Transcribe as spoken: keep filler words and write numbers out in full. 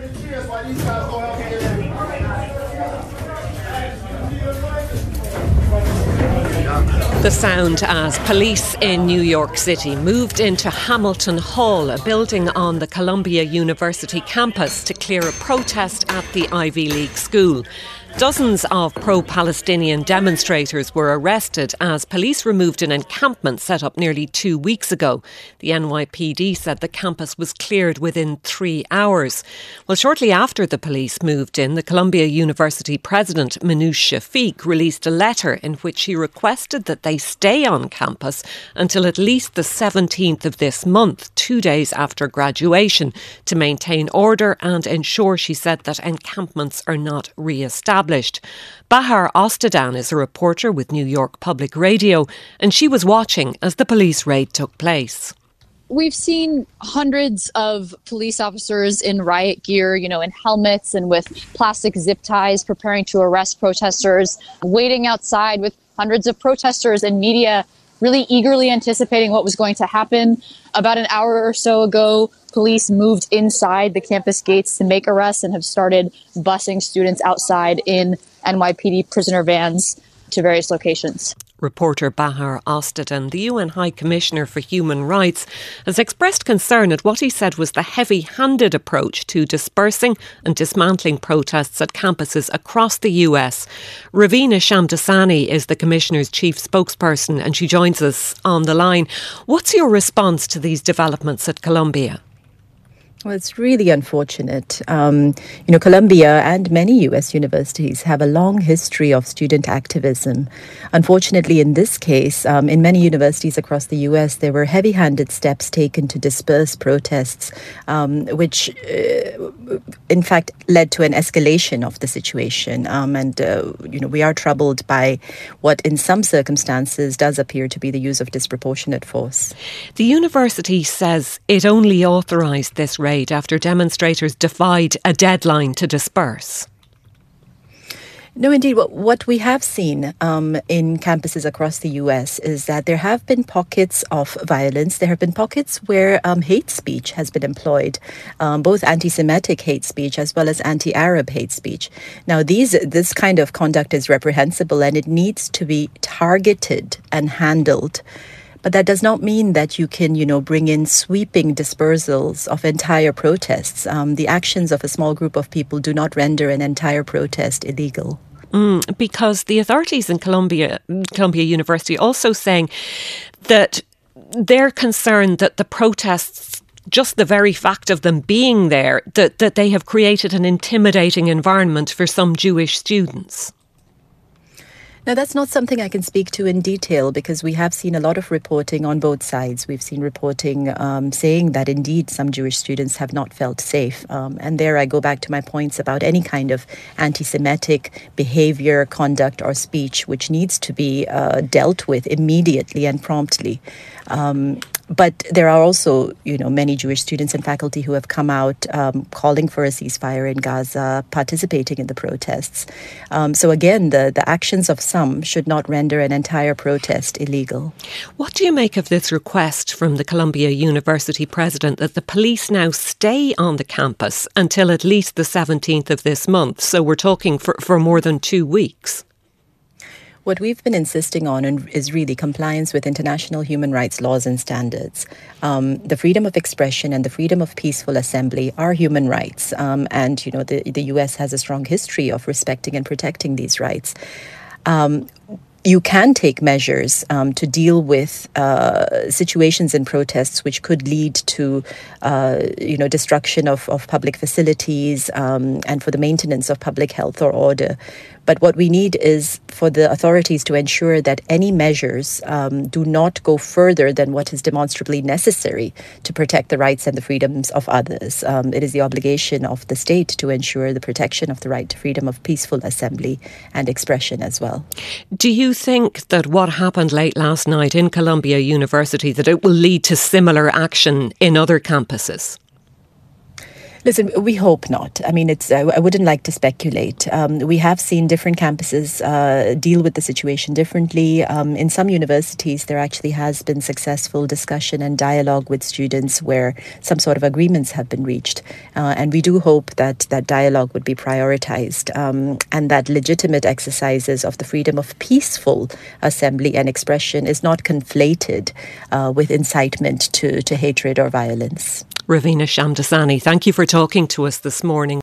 The sound as police in New York City moved into Hamilton Hall, a building on the Columbia University campus, to clear a protest at the Ivy League school. Dozens of pro-Palestinian demonstrators were arrested as police removed an encampment set up nearly two weeks ago. The N Y P D said the campus was cleared within three hours. Well, shortly after the police moved in, the Columbia University president, Minouche Shafik, released a letter in which he requested that they stay on campus until at least the seventeenth of this month, two days after graduation, to maintain order and ensure, she said, that encampments are not re-established. Bahar Ostadan is a reporter with New York Public Radio, and she was watching as the police raid took place. We've seen hundreds of police officers in riot gear, you know, in helmets and with plastic zip ties preparing to arrest protesters, waiting outside with hundreds of protesters and media really eagerly anticipating what was going to happen. About an hour or so ago, police moved inside the campus gates to make arrests and have started busing students outside in N Y P D prisoner vans to various locations. Reporter Bahar Ostadan, the U N High Commissioner for Human Rights, has expressed concern at what he said was the heavy-handed approach to dispersing and dismantling protests at campuses across the U S. Ravina Shamdasani is the Commissioner's chief spokesperson, and she joins us on the line. What's your response to these developments at Columbia? Well, it's really unfortunate. Um, you know, Columbia and many U S universities have a long history of student activism. Unfortunately, in this case, um, in many universities across the U S, there were heavy-handed steps taken to disperse protests, um, which, uh, in fact, led to an escalation of the situation. Um, and, uh, you know, we are troubled by what, in some circumstances, does appear to be the use of disproportionate force. The university says it only authorised this raid after demonstrators defied a deadline to disperse. No, indeed. What, what we have seen um, in campuses across the U S is that there have been pockets of violence. There have been pockets where um, hate speech has been employed, um, both anti-Semitic hate speech as well as anti-Arab hate speech. Now, these this kind of conduct is reprehensible and it needs to be targeted and handled. But that does not mean that you can, you know, bring in sweeping dispersals of entire protests. Um, the actions of a small group of people do not render an entire protest illegal. Mm, because the authorities in Columbia, Columbia University also saying that they're concerned that the protests, just the very fact of them being there, that, that they have created an intimidating environment for some Jewish students. Now, that's not something I can speak to in detail because we have seen a lot of reporting on both sides. We've seen reporting um, saying that indeed some Jewish students have not felt safe. Um, and there I go back to my points about any kind of anti-Semitic behavior, conduct or speech, which needs to be uh, dealt with immediately and promptly. Um, But there are also, you know, many Jewish students and faculty who have come out um, calling for a ceasefire in Gaza, participating in the protests. Um, so again, the, the actions of some should not render an entire protest illegal. What do you make of this request from the Columbia University president that the police now stay on the campus until at least the seventeenth of this month? So we're talking for, for more than two weeks. What we've been insisting on is really compliance with international human rights laws and standards. Um, the freedom of expression and the freedom of peaceful assembly are human rights. Um, and, you know, the, the U S has a strong history of respecting and protecting these rights. Um, You can take measures um, to deal with uh, situations and protests which could lead to, uh, you know, destruction of, of public facilities um, and for the maintenance of public health or order. But what we need is for the authorities to ensure that any measures um, do not go further than what is demonstrably necessary to protect the rights and the freedoms of others. Um, it is the obligation of the state to ensure the protection of the right to freedom of peaceful assembly and expression as well. Do you think that what happened late last night in Columbia University, that it will lead to similar action in other campuses? Listen, we hope not. I mean, it's. I, I wouldn't like to speculate. Um, we have seen different campuses uh, deal with the situation differently. Um, in some universities, there actually has been successful discussion and dialogue with students where some sort of agreements have been reached. Uh, and we do hope that that dialogue would be prioritized um, and that legitimate exercises of the freedom of peaceful assembly and expression is not conflated uh, with incitement to, to hatred or violence. Ravina Shamdasani, thank you for talking to us this morning.